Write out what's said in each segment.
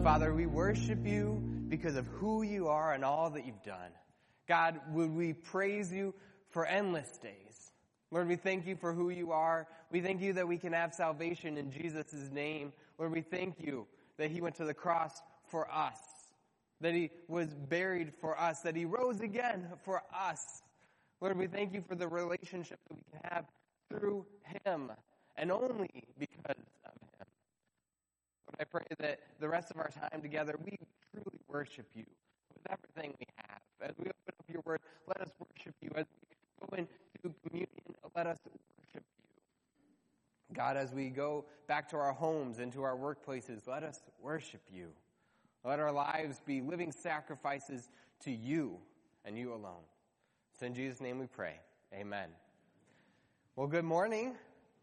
Father, we worship you because of who you are and all that you've done. God, would we praise you for endless days. Lord, we thank you for who you are. We thank you that we can have salvation in Jesus' name. Lord, we thank you that he went to the cross for us, that he was buried for us, that he rose again for us. Lord, we thank you for the relationship that we can have through him and only because of him. Lord, I pray that the rest of our time together, we truly worship you with everything we have. As we open up your word, let us worship you. As we go into communion, let us worship you. God, as we go back to our homes and to our workplaces, let us worship you. Let our lives be living sacrifices to you and you alone. It's in Jesus' name we pray. Amen. Well, good morning.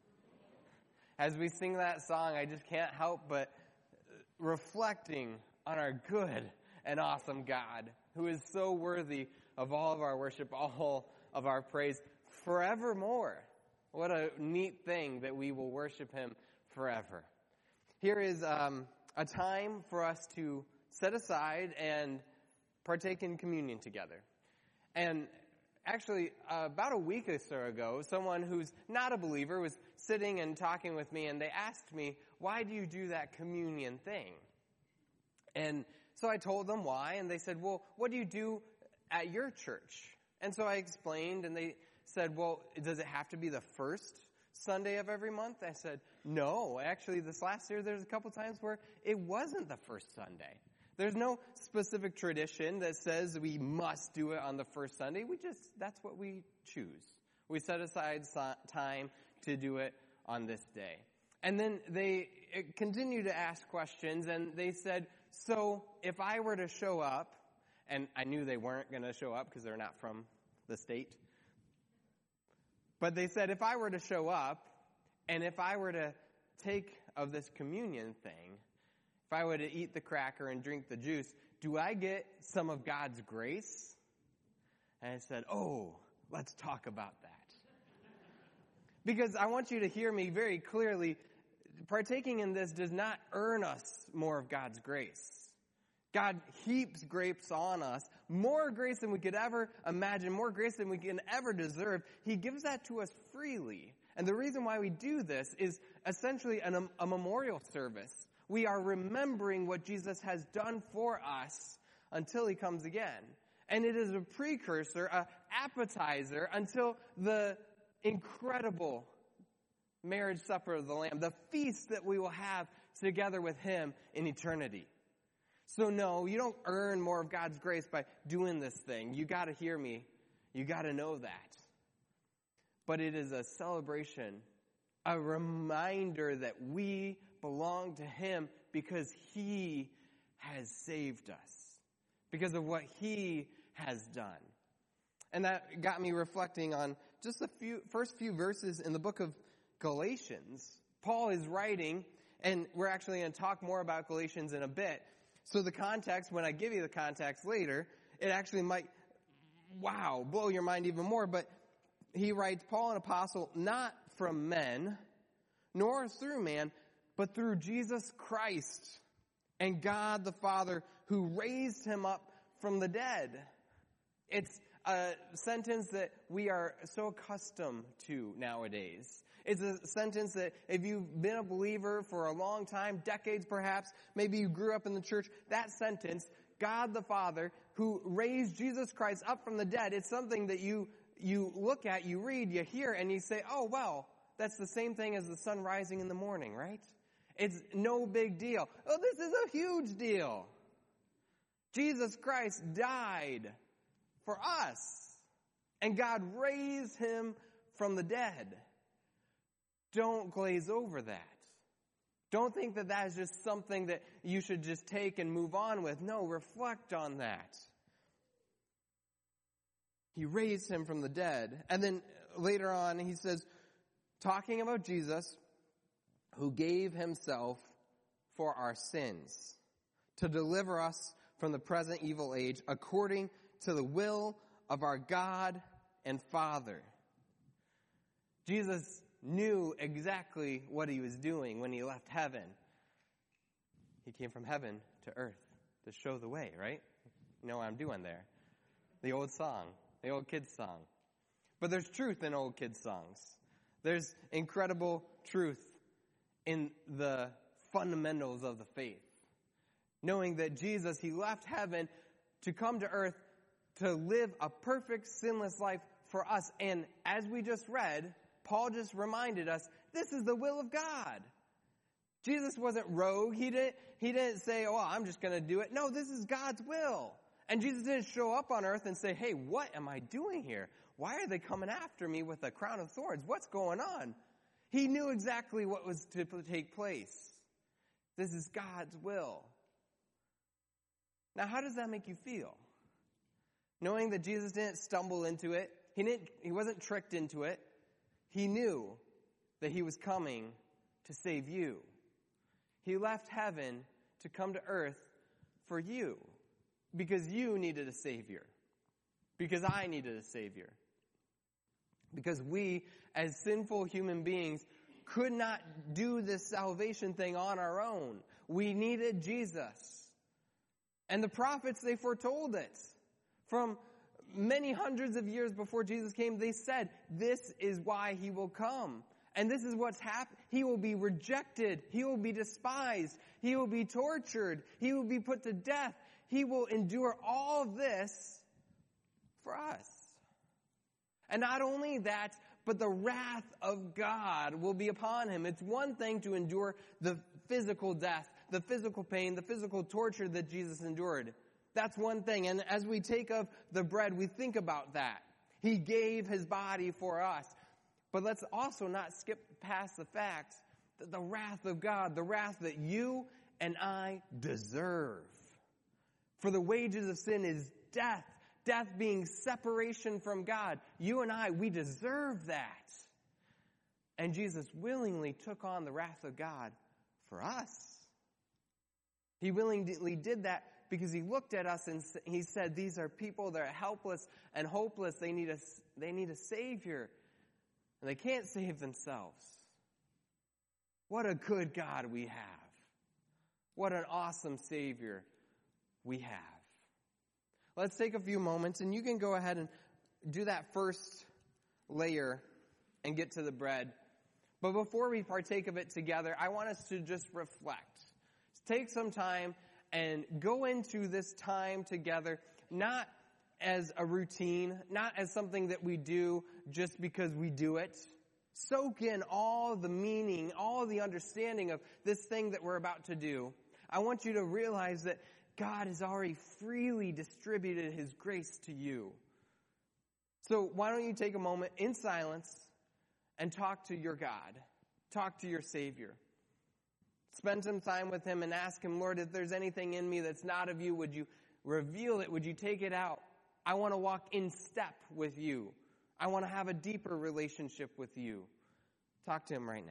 As we sing that song, I just can't help but reflecting on our good and awesome God, who is so worthy of all of our worship, all of our praise forevermore. What a neat thing that we will worship him forever. Here is a time for us to set aside and partake in communion together. And actually, about a week or so ago, someone who's not a believer was sitting and talking with me, and they asked me, why do you do that communion thing? And so I told them why, and they said, well, what do you do at your church? And so I explained, and they said, well, does it have to be the first Sunday of every month? I said, no. Actually, this last year, there's a couple times where it wasn't the first Sunday. There's no specific tradition that says we must do it on the first Sunday. That's what we choose. We set aside time to do it on this day. And then they continue to ask questions, and they said, so if I were to show up, and I knew they weren't going to show up because they're not from the state, but they said, if I were to show up, and if I were to take of this communion thing, if I were to eat the cracker and drink the juice, do I get some of God's grace? And I said, oh, let's talk about that. Because I want you to hear me very clearly. Partaking in this does not earn us more of God's grace. God heaps grace on us, more grace than we could ever imagine, more grace than we can ever deserve. He gives that to us freely. And the reason why we do this is essentially a memorial service. We are remembering what Jesus has done for us until he comes again. And it is a precursor, an appetizer, until the incredible marriage supper of the Lamb, the feast that we will have together with him in eternity. So no, you don't earn more of God's grace by doing this thing. You got to hear me. You got to know that. But it is a celebration, a reminder that we belong to him because he has saved us, because of what he has done. And that got me reflecting on just the first few verses in the book of Galatians. Paul is writing, and we're actually going to talk more about Galatians in a bit. So the context, when I give you the context later, it actually might, blow your mind even more. But he writes, Paul, an apostle, not from men, nor through man, but through Jesus Christ and God the Father, who raised him up from the dead. It's a sentence that we are so accustomed to nowadays. It's a sentence that if you've been a believer for a long time, decades perhaps, maybe you grew up in the church, that sentence, God the Father, who raised Jesus Christ up from the dead, it's something that you look at, you read, you hear, and you say, oh, well, that's the same thing as the sun rising in the morning, right? It's no big deal. Oh, this is a huge deal. Jesus Christ died for us, and God raised him from the dead. Don't glaze over that. Don't think that that is just something that you should just take and move on with. No, reflect on that. He raised him from the dead. And then later on, he says, talking about Jesus, who gave himself for our sins, to deliver us from the present evil age, according to the will of our God and Father. Jesus knew exactly what he was doing when he left heaven. He came from heaven to earth to show the way, right? You know what I'm doing there. The old song, the old kids song. But there's truth in old kids songs. There's incredible truth in the fundamentals of the faith. Knowing that Jesus, he left heaven to come to earth to live a perfect, sinless life for us. And as we just read, Paul just reminded us, this is the will of God. Jesus wasn't rogue. He didn't say, oh, I'm just going to do it. No, this is God's will. And Jesus didn't show up on earth and say, hey, what am I doing here? Why are they coming after me with a crown of thorns? What's going on? He knew exactly what was to take place. This is God's will. Now, how does that make you feel? Knowing that Jesus didn't stumble into it. He wasn't tricked into it. He knew that he was coming to save you. He left heaven to come to earth for you. Because you needed a Savior. Because I needed a Savior. Because we, as sinful human beings, could not do this salvation thing on our own. We needed Jesus. And the prophets, they foretold it. From many hundreds of years before Jesus came, they said, this is why he will come. And this is what's happened. He will be rejected. He will be despised. He will be tortured. He will be put to death. He will endure all this for us. And not only that, but the wrath of God will be upon him. It's one thing to endure the physical death, the physical pain, the physical torture that Jesus endured. That's one thing. And as we take of the bread, we think about that. He gave his body for us. But let's also not skip past the fact that the wrath of God, the wrath that you and I deserve. For the wages of sin is death. Death being separation from God. You and I, we deserve that. And Jesus willingly took on the wrath of God for us. He willingly did that because he looked at us and he said, these are people that are helpless and hopeless. They need a Savior. And they can't save themselves. What a good God we have. What an awesome Savior we have. Let's take a few moments, and you can go ahead and do that first layer and get to the bread. But before we partake of it together, I want us to just reflect. Take some time and go into this time together, not as a routine, not as something that we do just because we do it. Soak in all the meaning, all the understanding of this thing that we're about to do. I want you to realize that God has already freely distributed his grace to you. So why don't you take a moment in silence and talk to your God. Talk to your Savior. Spend some time with him and ask him, Lord, if there's anything in me that's not of you, would you reveal it? Would you take it out? I want to walk in step with you. I want to have a deeper relationship with you. Talk to him right now.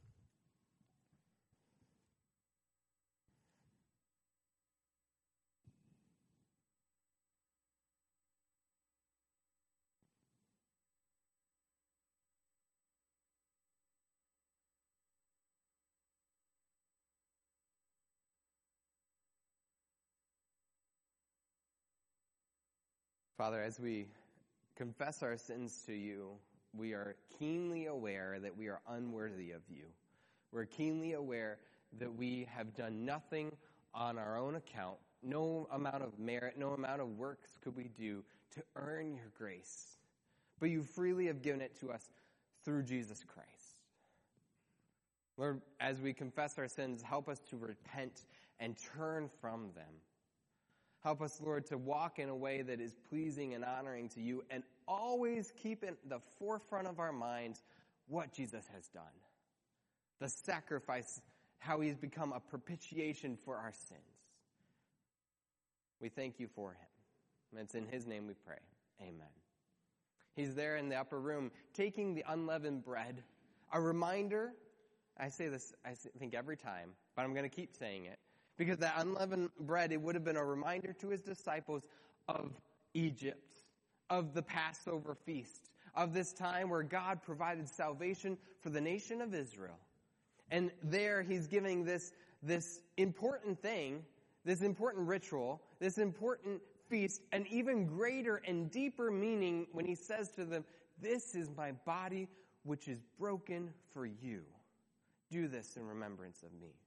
Father, as we confess our sins to you, we are keenly aware that we are unworthy of you. We're keenly aware that we have done nothing on our own account. No amount of merit, no amount of works could we do to earn your grace. But you freely have given it to us through Jesus Christ. Lord, as we confess our sins, help us to repent and turn from them. Help us, Lord, to walk in a way that is pleasing and honoring to you, and always keep in the forefront of our minds what Jesus has done. The sacrifice, how he's become a propitiation for our sins. We thank you for him. And it's in his name we pray. Amen. He's there in the upper room taking the unleavened bread. A reminder, I say this, I think every time, but I'm going to keep saying it. Because that unleavened bread, it would have been a reminder to his disciples of Egypt, of the Passover feast, of this time where God provided salvation for the nation of Israel. And there he's giving this this important thing, this important ritual, this important feast, an even greater and deeper meaning when he says to them, "This is my body which is broken for you. Do this in remembrance of me."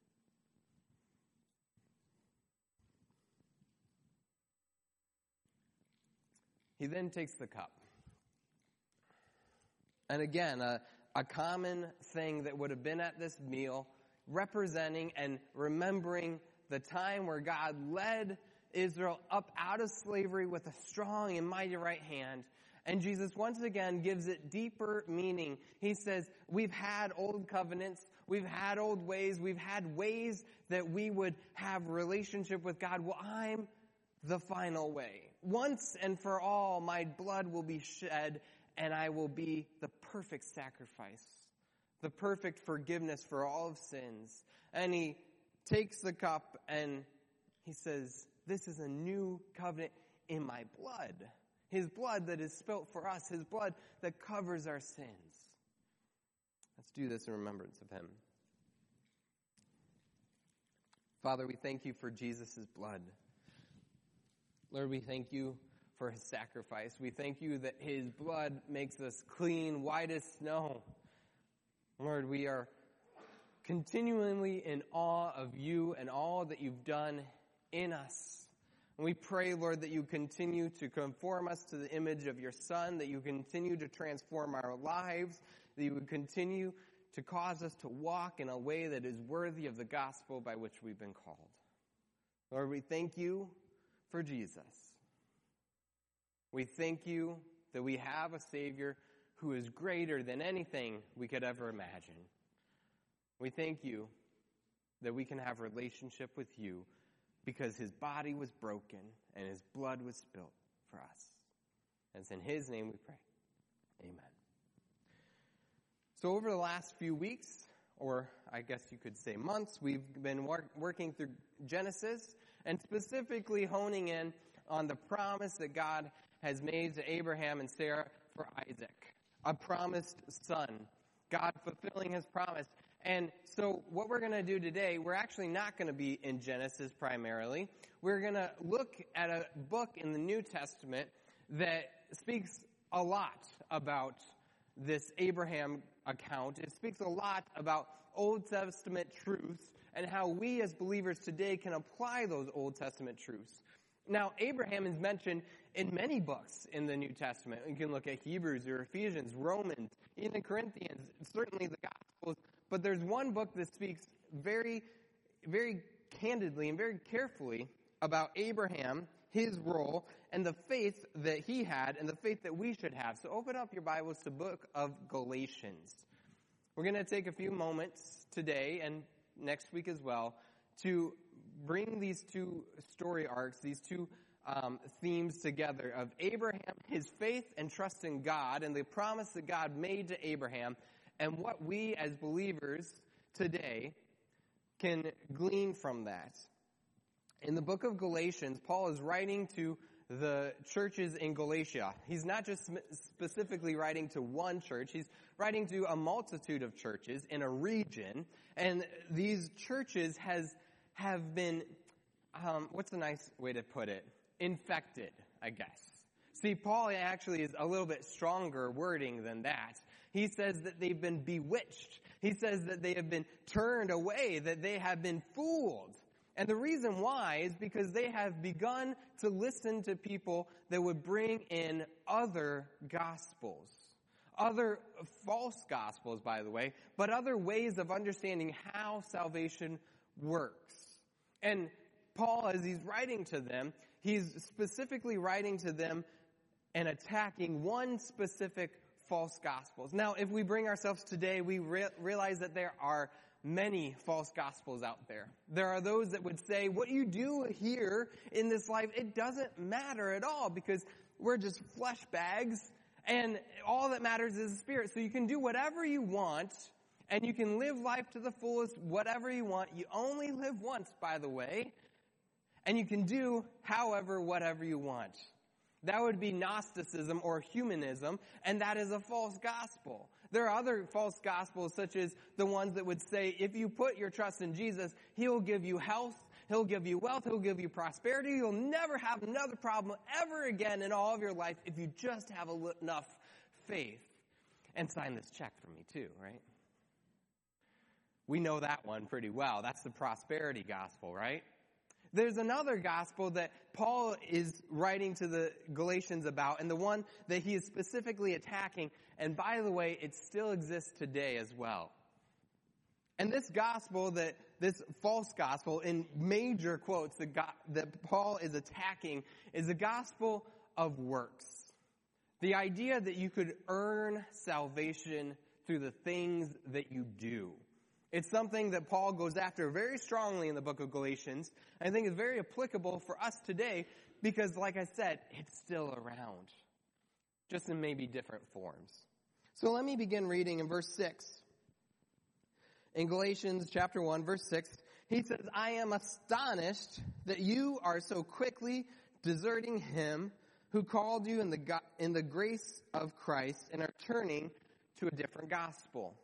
He then takes the cup. And again, a common thing that would have been at this meal, representing and remembering the time where God led Israel up out of slavery with a strong and mighty right hand. And Jesus once again gives it deeper meaning. He says, we've had old covenants, we've had old ways, we've had ways that we would have relationship with God. Well, I'm the final way. Once and for all, my blood will be shed, and I will be the perfect sacrifice, the perfect forgiveness for all of sins. And he takes the cup and he says, "This is a new covenant in my blood." His blood that is spilt for us, his blood that covers our sins. Let's do this in remembrance of him. Father, we thank you for Jesus' blood. Lord, we thank you for his sacrifice. We thank you that his blood makes us clean, white as snow. Lord, we are continually in awe of you and all that you've done in us. And we pray, Lord, that you continue to conform us to the image of your Son, that you continue to transform our lives, that you would continue to cause us to walk in a way that is worthy of the gospel by which we've been called. Lord, we thank you for Jesus. We thank you that we have a Savior who is greater than anything we could ever imagine. We thank you that we can have a relationship with you because his body was broken and his blood was spilt for us. And it's in his name we pray. Amen. So over the last few weeks, or I guess you could say months, we've been working through Genesis and specifically honing in on the promise that God has made to Abraham and Sarah for Isaac, a promised son, God fulfilling his promise. And so what we're going to do today, we're actually not going to be in Genesis primarily. We're going to look at a book in the New Testament that speaks a lot about this Abraham account. It speaks a lot about Old Testament truths and how we as believers today can apply those Old Testament truths. Now, Abraham is mentioned in many books in the New Testament. You can look at Hebrews or Ephesians, Romans, even Corinthians, certainly the Gospels. But there's one book that speaks very, very candidly and very carefully about Abraham, his role, and the faith that he had and the faith that we should have. So open up your Bibles to the book of Galatians. We're going to take a few moments today and next week as well to bring these two story arcs, these two themes together of Abraham, his faith and trust in God, and the promise that God made to Abraham, and what we as believers today can glean from that. In the book of Galatians, Paul is writing to the churches in Galatia. He's not just specifically writing to one church. He's writing to a multitude of churches in a region. And these churches have been, what's a nice way to put it? Infected, I guess. See, Paul actually is a little bit stronger wording than that. He says that they've been bewitched. He says that they have been turned away, that they have been fooled. And the reason why is because they have begun to listen to people that would bring in other gospels. Other false gospels, by the way, but other ways of understanding how salvation works. And Paul, as he's writing to them, he's specifically writing to them and attacking one specific false gospels. Now, if we bring ourselves today, we realize that there are many false gospels out there. There are those that would say, what you do here in this life, it doesn't matter at all because we're just flesh bags and all that matters is the Spirit. So you can do whatever you want and you can live life to the fullest, whatever you want. You only live once, by the way, and you can do whatever you want. That would be Gnosticism or humanism, and that is a false gospel. There are other false gospels, such as the ones that would say, if you put your trust in Jesus, He'll give you health, He'll give you wealth, He'll give you prosperity. You'll never have another problem ever again in all of your life if you just have enough faith. And sign this check for me too, right? We know that one pretty well. That's the prosperity gospel, right? There's another gospel that Paul is writing to the Galatians about, and the one that he is specifically attacking. And by the way, it still exists today as well. And this gospel, this false gospel, in major quotes that Paul is attacking, is the gospel of works. The idea that you could earn salvation through the things that you do. It's something that Paul goes after very strongly in the book of Galatians. I think is very applicable for us today because, like I said, it's still around, just in maybe different forms. So let me begin reading in verse 6. In Galatians chapter 1, verse 6, he says, I am astonished that you are so quickly deserting Him who called you in the grace of Christ and are turning to a different gospel.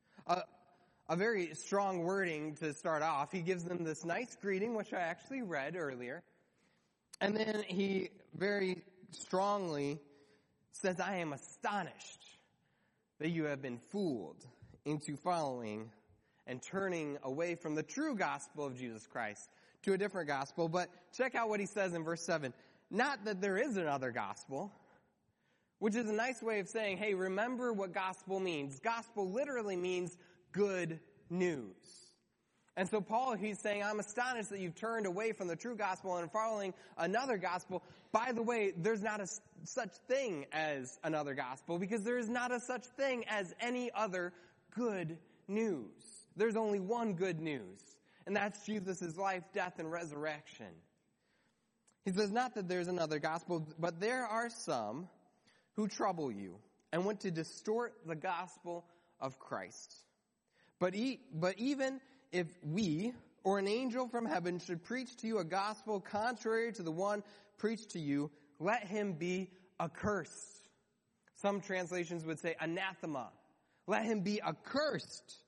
A very strong wording to start off. He gives them this nice greeting, which I actually read earlier. And then he very strongly says, I am astonished that you have been fooled into following and turning away from the true gospel of Jesus Christ to a different gospel. But check out what he says in verse 7. Not that there is another gospel, which is a nice way of saying, hey, remember what gospel means. Gospel literally means good news. And so Paul, he's saying, I'm astonished that you've turned away from the true gospel and following another gospel. By the way, there's not a such thing as another gospel because there is not a such thing as any other good news. There's only one good news, and that's Jesus' life, death, and resurrection. He says, not that there's another gospel, but there are some who trouble you and want to distort the gospel of Christ. But even if we or an angel from heaven should preach to you a gospel contrary to the one preached to you, let him be accursed. Some translations would say anathema. Let him be accursed.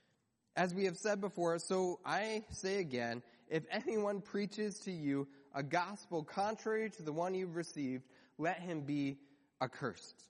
As we have said before, so I say again, if anyone preaches to you a gospel contrary to the one you've received, let him be accursed.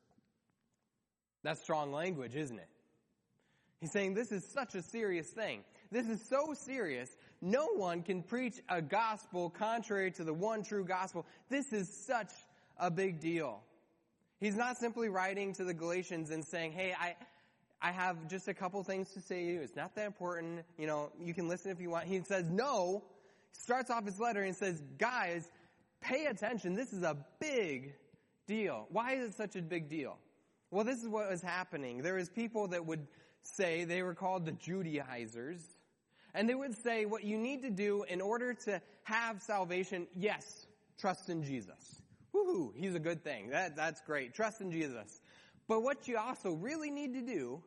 That's strong language, isn't it? He's saying this is such a serious thing. This is so serious. No one can preach a gospel contrary to the one true gospel. This is such a big deal. He's not simply writing to the Galatians and saying, hey, I have just a couple things to say to you. It's not that important. You can listen if you want. He says, no. He starts off his letter and says, guys, pay attention. This is a big deal. Why is it such a big deal? Well, this is what was happening. There was people that would say, they were called the Judaizers, and they would say what you need to do in order to have salvation, yes, trust in Jesus. Woohoo, he's a good thing. That's great. Trust in Jesus. But what you also really need to do,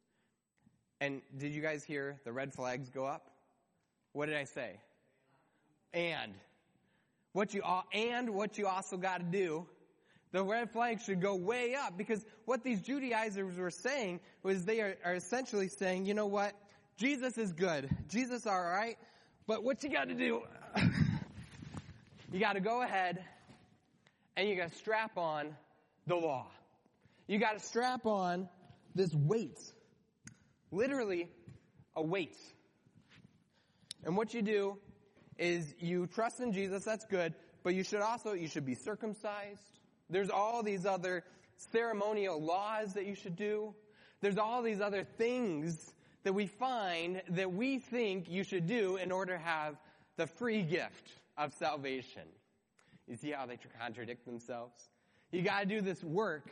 and did you guys hear the red flags go up? What did I say? And what you also got to do, the red flag should go way up, because what these Judaizers were saying was they are essentially saying, you know what? Jesus is good. Jesus all right. But what you got to do, you got to go ahead and you got to strap on the law. You got to strap on this weight. Literally a weight. And what you do is you trust in Jesus, that's good, but you should be circumcised. There's all these other ceremonial laws that you should do. There's all these other things that we find that we think you should do in order to have the free gift of salvation. You see how they contradict themselves? You got to do this work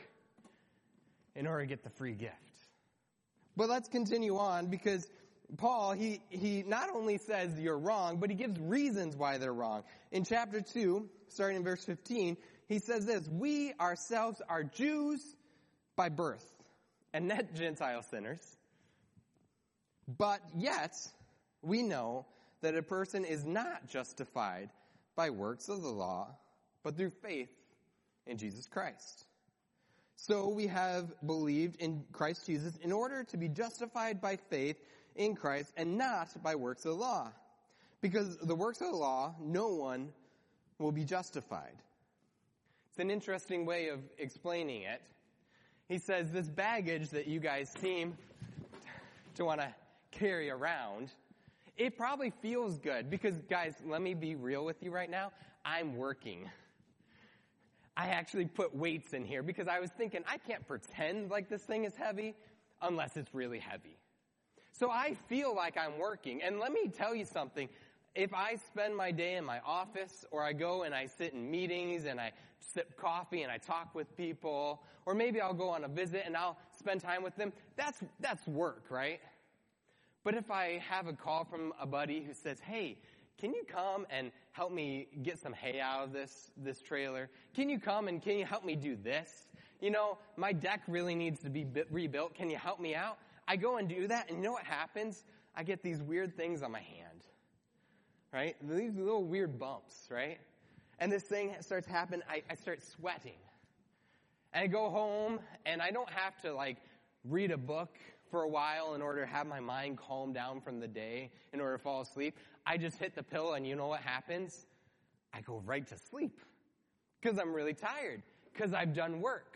in order to get the free gift. But let's continue on, because Paul, he not only says you're wrong, but he gives reasons why they're wrong. In chapter 2, starting in verse 15, he says this, we ourselves are Jews by birth and not Gentile sinners. But yet, we know that a person is not justified by works of the law, but through faith in Jesus Christ. So we have believed in Christ Jesus in order to be justified by faith in Christ and not by works of the law. Because the works of the law, no one will be justified. It's an interesting way of explaining it. He says this baggage that you guys seem to want to carry around, it probably feels good. Because, guys, let me be real with you right now. I'm working. I actually put weights in here because I was thinking I can't pretend like this thing is heavy unless it's really heavy. So I feel like I'm working. And let me tell you something. If I spend my day in my office or I go and I sit in meetings and I sip coffee and I talk with people, or maybe I'll go on a visit and I'll spend time with them, that's work, right? But if I have a call from a buddy who says, hey, can you come and help me get some hay out of this trailer? Can you come and can you help me do this? You know, my deck really needs to be rebuilt. Can you help me out? I go and do that, and you know what happens? I get these weird things on my hand, right? These little weird bumps, right? And this thing starts happening. I start sweating. And I go home, and I don't have to, read a book for a while in order to have my mind calm down from the day in order to fall asleep. I just hit the pillow, and you know what happens? I go right to sleep because I'm really tired because I've done work.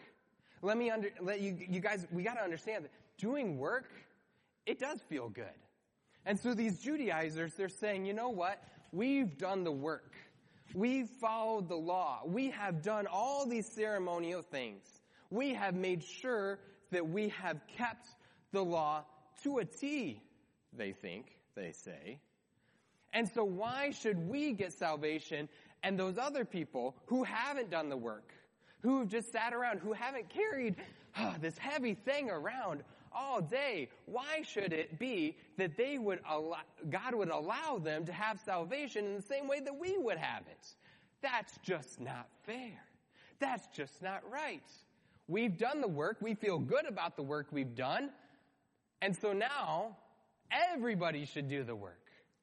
You guys, we got to understand that doing work, it does feel good. And so these Judaizers, they're saying, you know what? We've done the work. We've followed the law. We have done all these ceremonial things. We have made sure that we have kept the law to a T, they say. And so why should we get salvation and those other people who haven't done the work, who have just sat around, who haven't carried this heavy thing around all day, why should it be that God would allow them to have salvation in the same way that we would have it? That's just not fair. That's just not right. We've done the work. We feel good about the work we've done. And so now, everybody should do the work.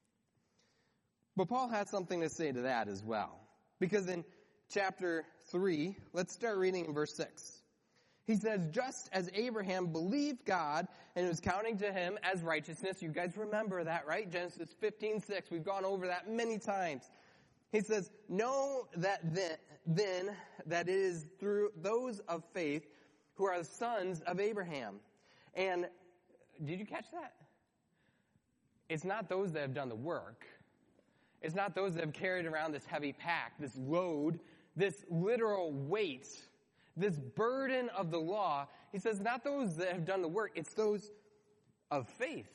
But Paul had something to say to that as well. Because in chapter 3, let's start reading in verse 6. He says, just as Abraham believed God and it was counting to him as righteousness. You guys remember that, right? Genesis 15:6. We've gone over that many times. He says, know that then that it is through those of faith who are the sons of Abraham. And did you catch that? It's not those that have done the work. It's not those that have carried around this heavy pack, this load, this literal weight, this burden of the law. He says not those that have done the work, it's those of faith.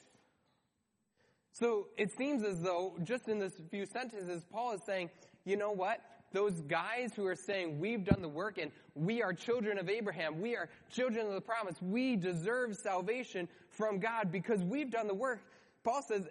So it seems as though, just in this few sentences, Paul is saying, you know what? Those guys who are saying we've done the work and we are children of Abraham, we are children of the promise, we deserve salvation from God because we've done the work. Paul says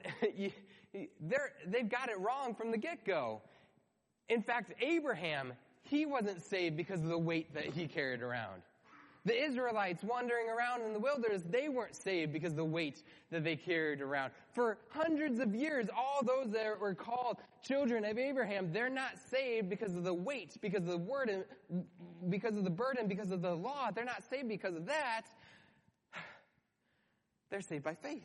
they've got it wrong from the get-go. In fact, Abraham, he wasn't saved because of the weight that he carried around. The Israelites wandering around in the wilderness, they weren't saved because of the weight that they carried around. For hundreds of years, all those that were called children of Abraham, they're not saved because of the weight, because of the word, because of the burden, because of the law. They're not saved because of that. They're saved by faith.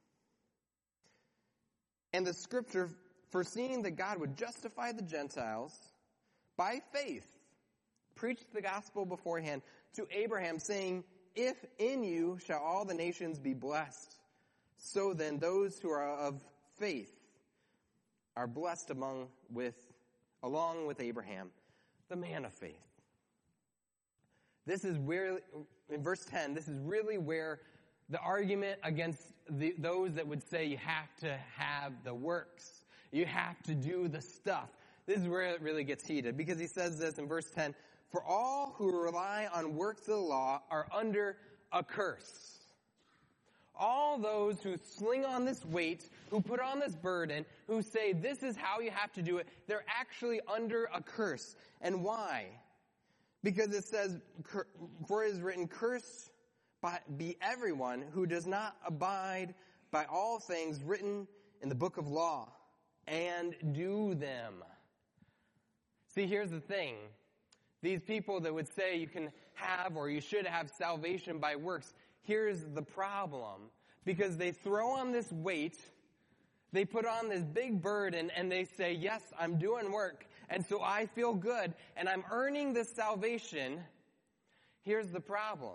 And the scripture, foreseeing that God would justify the Gentiles by faith, preached the gospel beforehand to Abraham, saying, if in you shall all the nations be blessed, so then those who are of faith are blessed along with Abraham, the man of faith. This is where, in verse 10, this is really where the argument against those that would say you have to have the works, you have to do the stuff. This is where it really gets heated, because he says this in verse 10, for all who rely on works of the law are under a curse. All those who sling on this weight, who put on this burden, who say this is how you have to do it, they're actually under a curse. And why? Because it says, for it is written, cursed be everyone who does not abide by all things written in the book of law and do them. See, here's the thing. These people that would say you can have or you should have salvation by works, here's the problem. Because they throw on this weight, they put on this big burden, and they say, yes, I'm doing work, and so I feel good, and I'm earning this salvation. Here's the problem.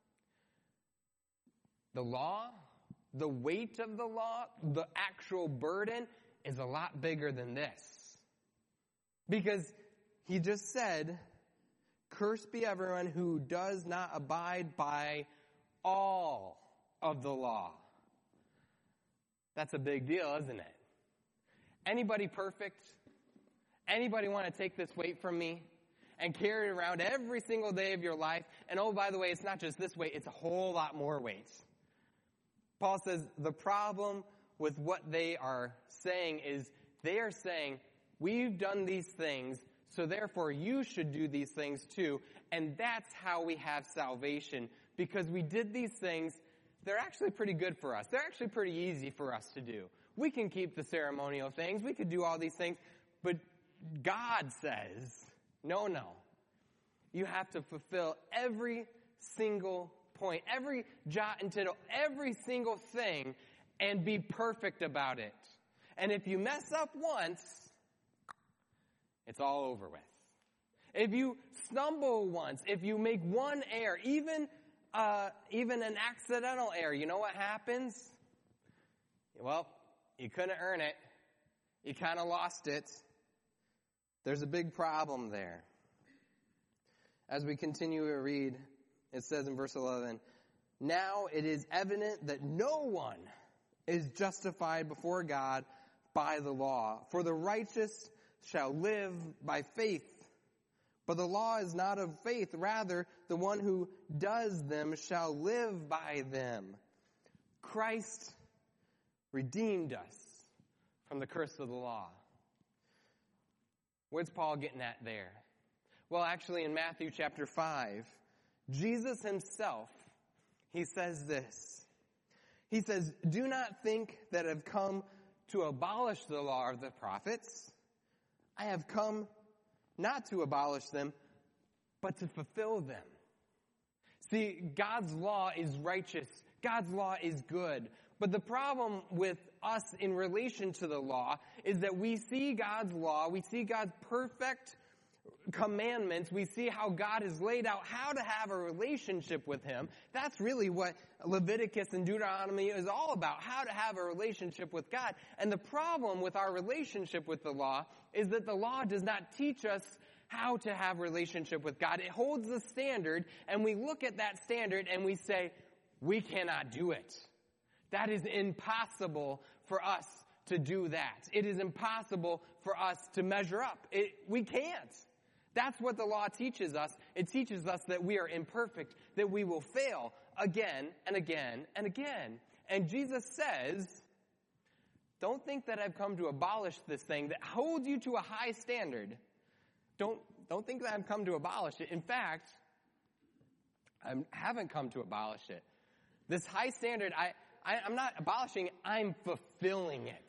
The law, the weight of the law, the actual burden is a lot bigger than this. Because he just said, cursed be everyone who does not abide by all of the law. That's a big deal, isn't it? Anybody perfect? Anybody want to take this weight from me and carry it around every single day of your life? And oh, by the way, it's not just this weight, it's a whole lot more weight. Paul says the problem with what they are saying is they are saying, we've done these things, so therefore you should do these things too. And that's how we have salvation. Because we did these things, they're actually pretty good for us. They're actually pretty easy for us to do. We can keep the ceremonial things. We could do all these things. But God says, no. You have to fulfill every single point, every jot and tittle, every single thing, and be perfect about it. And if you mess up once, it's all over with. If you stumble once, if you make one error, even an accidental error, you know what happens? Well, you couldn't earn it. You kind of lost it. There's a big problem there. As we continue to read, it says in verse 11, now it is evident that no one is justified before God by the law, for the righteous shall live by faith. But the law is not of faith, rather the one who does them shall live by them. Christ redeemed us from the curse of the law. What's Paul getting at there? Well, actually in Matthew chapter 5, Jesus himself, he says this. He says, do not think that I've come to abolish the law of the prophets. I have come not to abolish them, but to fulfill them. See, God's law is righteous. God's law is good. But the problem with us in relation to the law is that we see God's law, we see God's perfect commandments, we see how God has laid out how to have a relationship with Him. That's really what Leviticus and Deuteronomy is all about, how to have a relationship with God. And the problem with our relationship with the law is that the law does not teach us how to have a relationship with God. It holds the standard, and we look at that standard and we say, we cannot do it. That is impossible for us to do that. It is impossible for us to measure up. We can't. That's what the law teaches us. It teaches us that we are imperfect, that we will fail again and again and again. And Jesus says, don't think that I've come to abolish this thing that holds you to a high standard. Don't think that I've come to abolish it. In fact, I haven't come to abolish it. This high standard, I'm not abolishing it, I'm fulfilling it.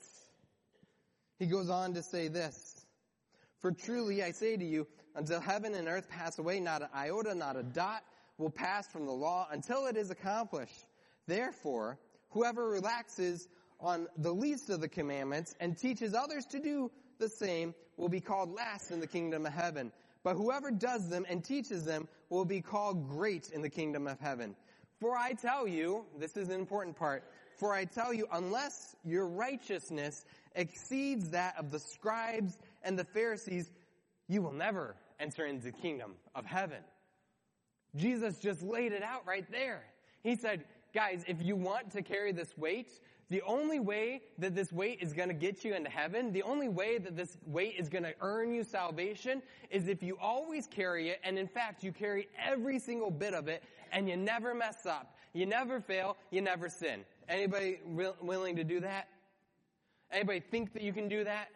He goes on to say this, for truly I say to you, until heaven and earth pass away, not an iota, not a dot will pass from the law until it is accomplished. Therefore, whoever relaxes on the least of the commandments and teaches others to do the same will be called last in the kingdom of heaven. But whoever does them and teaches them will be called great in the kingdom of heaven. For I tell you, this is an important part, for I tell you, unless your righteousness exceeds that of the scribes and the Pharisees, you will never enter into the kingdom of heaven. Jesus just laid it out right there. He said, guys, if you want to carry this weight, the only way that this weight is going to get you into heaven, the only way that this weight is going to earn you salvation is if you always carry it, and in fact, you carry every single bit of it, and you never mess up. You never fail. You never sin. Anybody willing to do that? Anybody think that you can do that?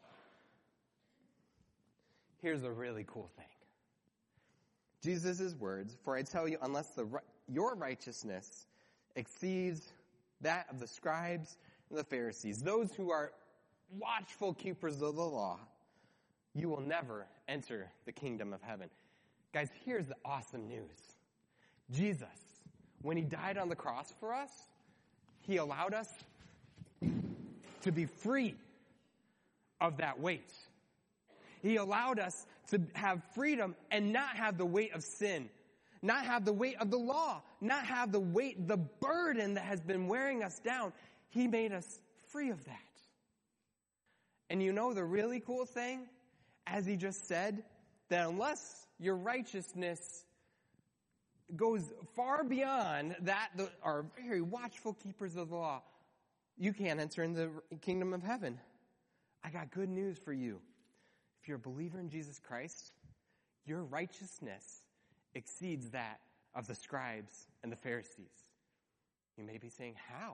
Here's a really cool thing. Jesus' words, for I tell you, unless your righteousness exceeds that of the scribes and the Pharisees, those who are watchful keepers of the law, you will never enter the kingdom of heaven. Guys, here's the awesome news. Jesus, when he died on the cross for us, he allowed us to be free of that weight. He allowed us to have freedom and not have the weight of sin, not have the weight of the law, not have the weight, the burden that has been wearing us down. He made us free of that. And you know the really cool thing, as he just said, that unless your righteousness goes far beyond that, are very watchful keepers of the law, you can't enter in the kingdom of heaven. I got good news for you. If you're a believer in Jesus Christ, your righteousness exceeds that of the scribes and the Pharisees. You may be saying, how?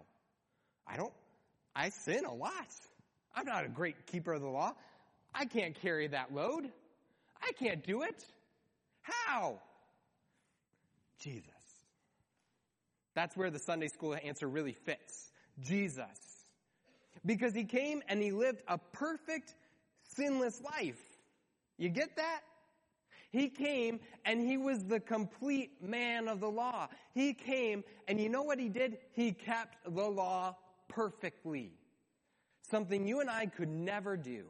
I sin a lot. I'm not a great keeper of the law. I can't carry that load. I can't do it. How? Jesus. That's where the Sunday school answer really fits. Jesus. Because he came and he lived a perfect, sinless life. You get that? He came and he was the complete man of the law. He came and you know what he did? He kept the law perfectly. Something you and I could never do.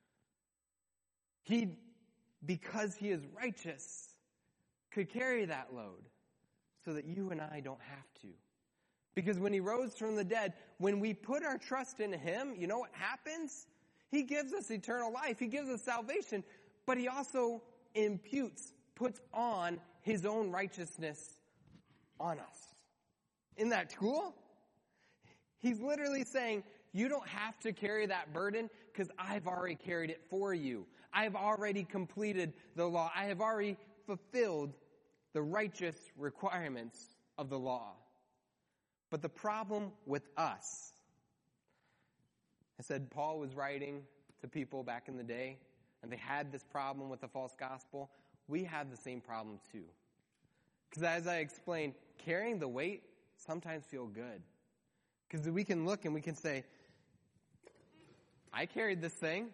He, because he is righteous, could carry that load so that you and I don't have to. Because when he rose from the dead, when we put our trust in him, you know what happens? He gives us eternal life. He gives us salvation. But he also puts on his own righteousness on us. Isn't that cool? He's literally saying, you don't have to carry that burden because I've already carried it for you. I've already completed the law. I have already fulfilled the righteous requirements of the law. But the problem with us, I said Paul was writing to people back in the day, and they had this problem with the false gospel. We have the same problem too. Because as I explained, carrying the weight sometimes feels good. Because we can look and we can say, I carried this thing.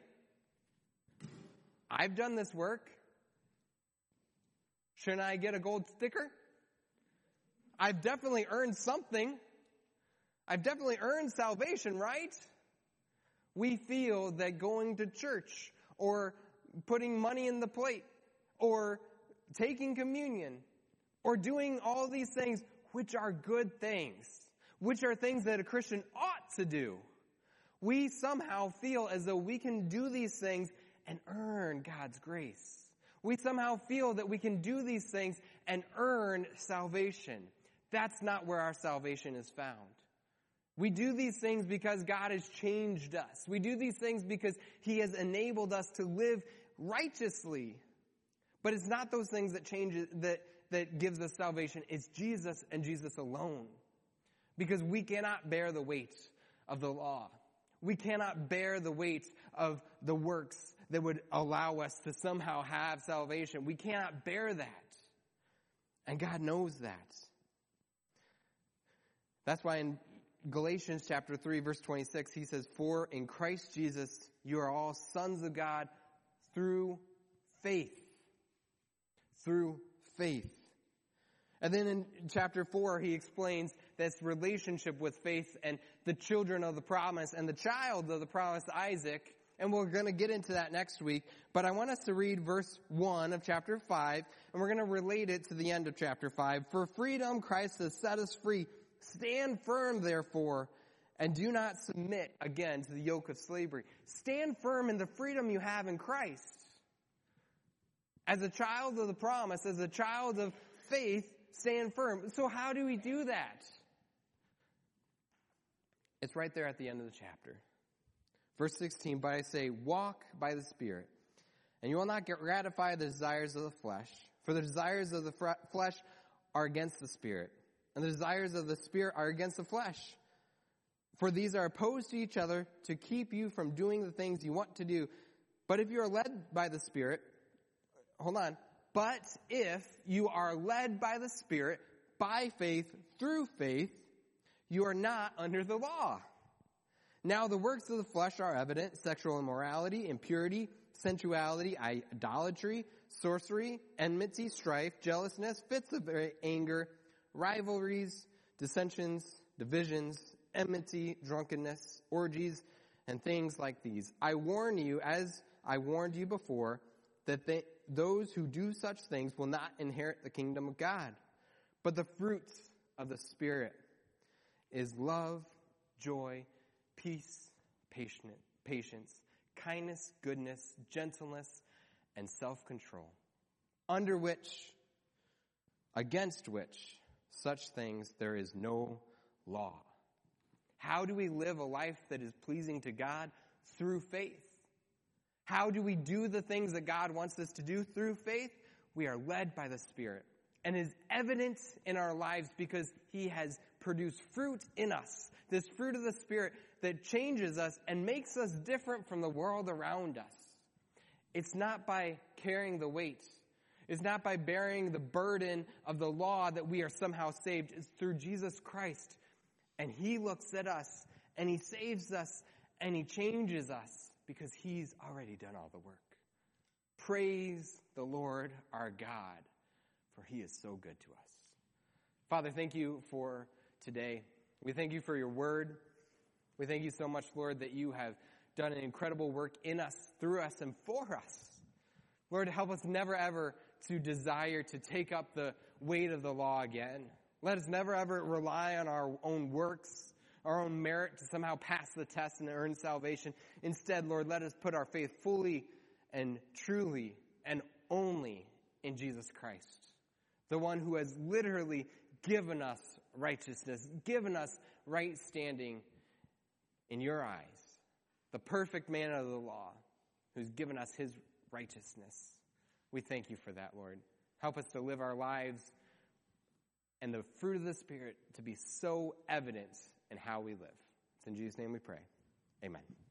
I've done this work. Shouldn't I get a gold sticker? I've definitely earned something. I've definitely earned salvation, right? We feel that going to church or putting money in the plate or taking communion or doing all these things, which are good things, which are things that a Christian ought to do. We somehow feel as though we can do these things and earn God's grace. We somehow feel that we can do these things and earn salvation. That's not where our salvation is found. We do these things because God has changed us. We do these things because he has enabled us to live righteously. But it's not those things that gives us salvation. It's Jesus and Jesus alone. Because we cannot bear the weight of the law. We cannot bear the weight of the works that would allow us to somehow have salvation. We cannot bear that. And God knows that. That's why in Galatians chapter 3, verse 26, he says, for in Christ Jesus, you are all sons of God through faith. Through faith. And then in chapter 4, he explains this relationship with faith and the children of the promise and the child of the promise, Isaac. And we're going to get into that next week. But I want us to read verse 1 of chapter 5, and we're going to relate it to the end of chapter 5. For freedom Christ has set us free. Stand firm, therefore, and do not submit again to the yoke of slavery. Stand firm in the freedom you have in Christ. As a child of the promise, as a child of faith, stand firm. So how do we do that? It's right there at the end of the chapter. Verse 16, but I say, walk by the Spirit, and you will not gratify the desires of the flesh. For the desires of the flesh are against the Spirit, and the desires of the Spirit are against the flesh. For these are opposed to each other to keep you from doing the things you want to do. But if you are led by the Spirit, but if you are led by the Spirit, by faith, through faith, you are not under the law. Now the works of the flesh are evident: sexual immorality, impurity, sensuality, idolatry, sorcery, enmity, strife, jealousness, fits of anger, rivalries, dissensions, divisions, enmity, drunkenness, orgies, and things like these. I warn you, as I warned you before, that those who do such things will not inherit the kingdom of God. But the fruits of the Spirit is love, joy, peace, patience, kindness, goodness, gentleness, and self-control, against which such things there is no law. How do we live a life that is pleasing to God? Through faith. How do we do the things that God wants us to do? Through faith. We are led by the Spirit, and is evident in our lives because He has produced fruit in us, this fruit of the Spirit that changes us and makes us different from the world around us. It's not by carrying the weight. It's not by bearing the burden of the law that we are somehow saved. It's through Jesus Christ. And He looks at us, and He saves us, and He changes us because He's already done all the work. Praise the Lord our God, for He is so good to us. Father, thank you for today. We thank you for your word. We thank you so much, Lord, that you have done an incredible work in us, through us, and for us. Lord, help us never ever to desire to take up the weight of the law again. Let us never ever rely on our own works, our own merit to somehow pass the test and earn salvation. Instead, Lord, let us put our faith fully and truly and only in Jesus Christ, the one who has literally given us righteousness, given us right standing in your eyes, the perfect man of the law who's given us his righteousness. We thank you for that, Lord. Help us to live our lives and the fruit of the Spirit to be so evident in how we live. It's in Jesus' name we pray. Amen.